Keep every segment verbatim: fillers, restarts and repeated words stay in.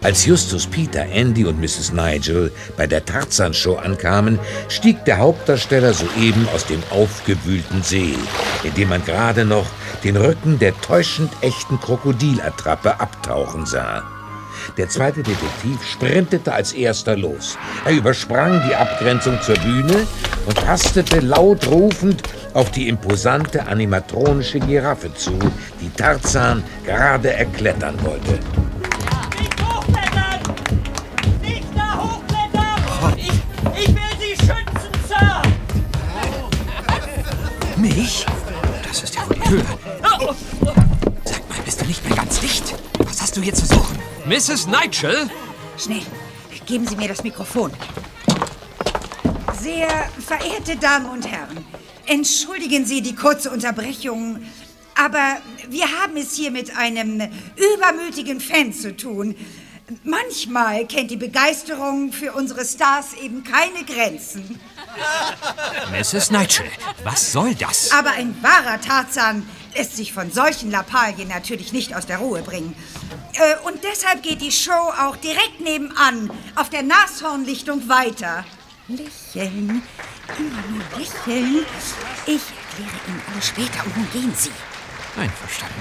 Als Justus, Peter, Andy und Misses Nigel bei der Tarzan-Show ankamen, stieg der Hauptdarsteller soeben aus dem aufgewühlten See, in dem man gerade noch den Rücken der täuschend echten Krokodilattrappe abtauchen sah. Der zweite Detektiv sprintete als erster los. Er übersprang die Abgrenzung zur Bühne und hastete laut rufend auf die imposante animatronische Giraffe zu, die Tarzan gerade erklettern wollte. Nicht hochklettern! Nicht da hochklettern! Ich, ich will Sie schützen, Sir! Mich? Das ist ja wohl die Höhe. Sag mal, bist du nicht mehr ganz dicht? Was hast du hier zu suchen? Misses Nigel? Schnell, geben Sie mir das Mikrofon. Sehr verehrte Damen und Herren, entschuldigen Sie die kurze Unterbrechung, aber wir haben es hier mit einem übermütigen Fan zu tun. Manchmal kennt die Begeisterung für unsere Stars eben keine Grenzen. Misses Nigel, was soll das? Aber ein wahrer Tarzan lässt sich von solchen Lappalien natürlich nicht aus der Ruhe bringen. Äh, und deshalb geht die Show auch direkt nebenan, auf der Nashornlichtung weiter. Lächeln, immer nur lächeln. Ich erkläre Ihnen alles später und nun gehen Sie. Einverstanden.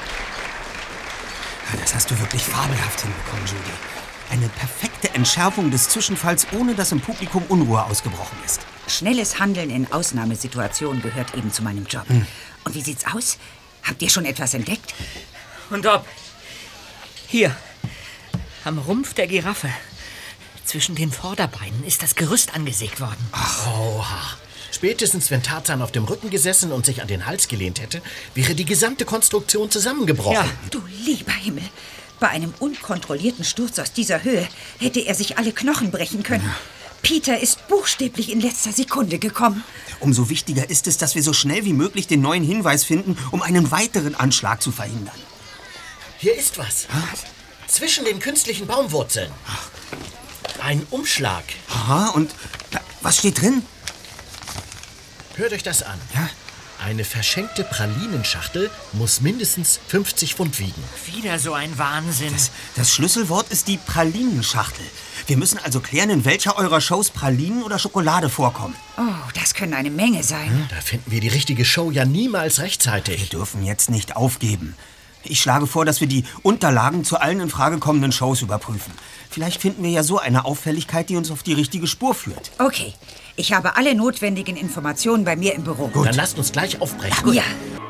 Das hast du wirklich fabelhaft hinbekommen, Judy. Eine perfekte Entschärfung des Zwischenfalls, ohne dass im Publikum Unruhe ausgebrochen ist. Schnelles Handeln in Ausnahmesituationen gehört eben zu meinem Job. Hm. Und wie sieht's aus? Habt ihr schon etwas entdeckt? Und ob? Hier, am Rumpf der Giraffe. Zwischen den Vorderbeinen ist das Gerüst angesägt worden. Ach, oha. Spätestens, wenn Tarzan auf dem Rücken gesessen und sich an den Hals gelehnt hätte, wäre die gesamte Konstruktion zusammengebrochen. Ja, du lieber Himmel. Bei einem unkontrollierten Sturz aus dieser Höhe hätte er sich alle Knochen brechen können. Ja. Peter ist buchstäblich in letzter Sekunde gekommen. Umso wichtiger ist es, dass wir so schnell wie möglich den neuen Hinweis finden, um einen weiteren Anschlag zu verhindern. Hier ist was. Was? Zwischen den künstlichen Baumwurzeln. Ein Umschlag. Aha, und was steht drin? Hört euch das an. Ja? Eine verschenkte Pralinenschachtel muss mindestens fünfzig Pfund wiegen. Wieder so ein Wahnsinn. Das, das Schlüsselwort ist die Pralinenschachtel. Wir müssen also klären, in welcher eurer Shows Pralinen oder Schokolade vorkommen. Oh, das können eine Menge sein. Hm, da finden wir die richtige Show ja niemals rechtzeitig. Wir dürfen jetzt nicht aufgeben. Ich schlage vor, dass wir die Unterlagen zu allen in Frage kommenden Shows überprüfen. Vielleicht finden wir ja so eine Auffälligkeit, die uns auf die richtige Spur führt. Okay, ich habe alle notwendigen Informationen bei mir im Büro. Gut. Dann lasst uns gleich aufbrechen. Ja.